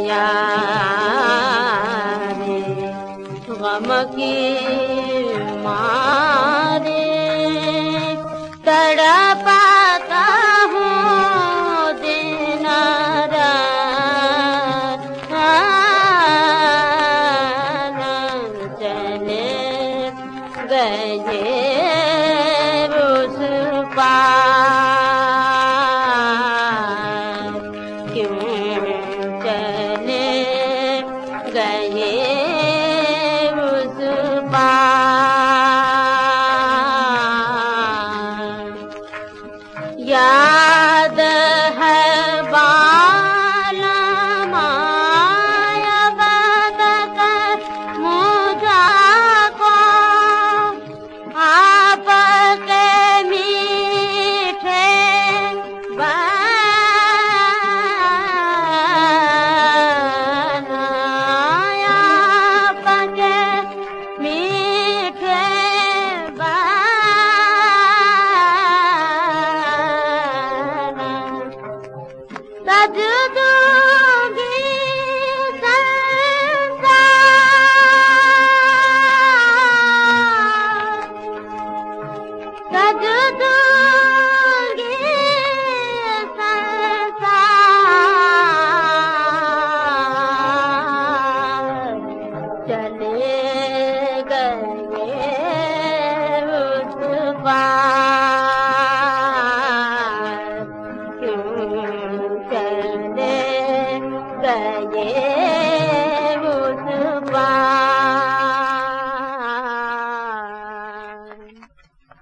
यारे गम की मारे तड़पाता हूँ दिन रात। चले गए उस पार, क्यों चले गए उस पार। याद है बालम आया बदकर मुझको आपके मीठे बयान, आपके मीठे बयान। सज दूंगी संसार, सज दूंगी संसार। चले गए उस पार, क्यों चले गए